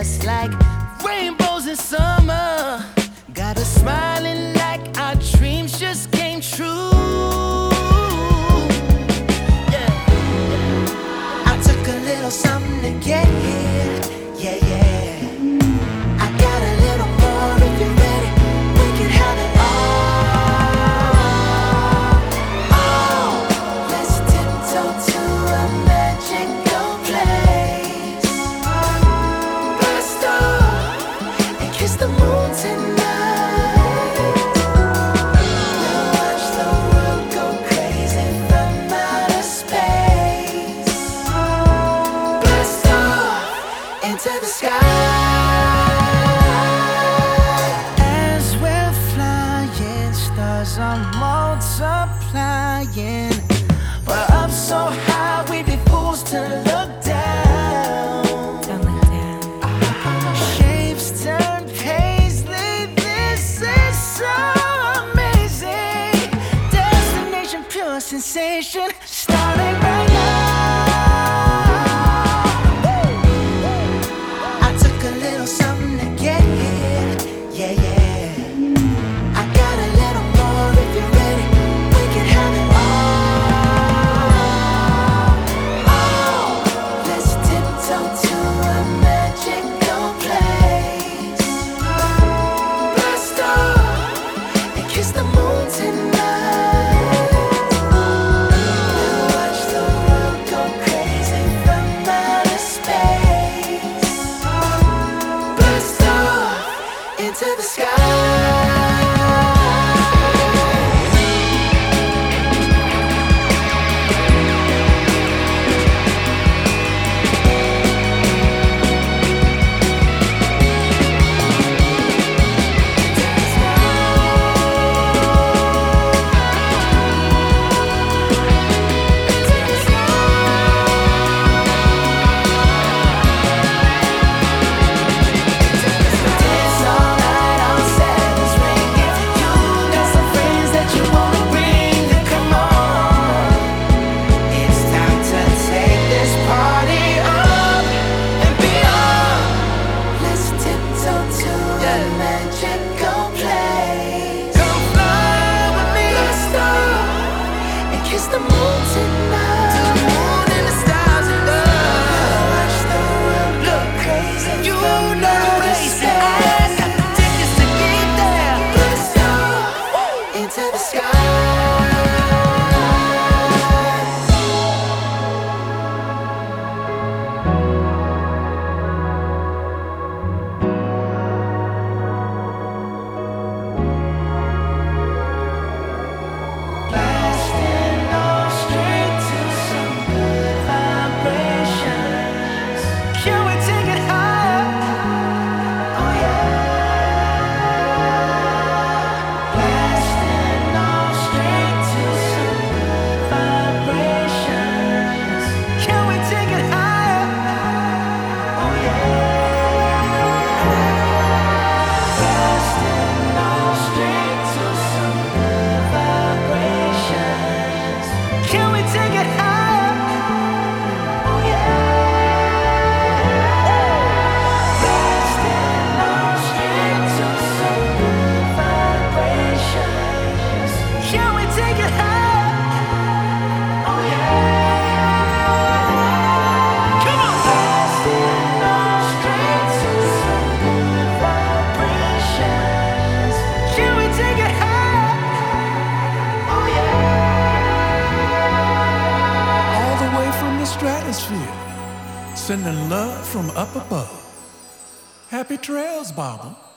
just like rainbows in summer. Got us smiling like our dreams just came true. Yeah. I took a little something to get here. Yeah, yeah. I got a little more if you're ready. We can have it all. Oh, let's tiptoe to a magical place. Blast off and kiss the moon tonight. We'll watch the world go crazy from outer space. Blast off into the sky. As we're flying, stars are multiplying. We're up so high, we'd be fools to look down. Don't look down. Shapes turn paisley, this is so amazing. Destination, pure sensation, starting right now. I took a little something to get here. Yeah, yeah. I got a little more if you're ready. We can have it all. Oh, let's tiptoe to a magical place. Blast off and kiss the moon tonight. We'll watch the world go crazy from outer space. Blast off into the sky. Dance all night on Saturn's ring. If you got some friends that you wanna bring, then come on. It's time to take this party up and beyond. Let's tiptoe to a magical place. Come fly with me. Blast off and kiss the moon tonight. To the moon and the stars above. Watch the world go crazy. You know the place. I got the tickets to get there. Blast off into the sky. Blasting off straight to some good vibrations. Can we take it higher? Oh yeah. Blasting off straight to some good vibrations. Can we take it higher? Oh yeah. Blasting off straight to some good vibrations. Can we take it higher? Oh yeah. Blasting off straight to some good vibrations. Can we take it higher? Oh yeah. Come on. Blasting off straight to some good vibrations. Can we take it higher? Oh yeah. All the way from the stratosphere, sending love from up above. Happy trails, Baba.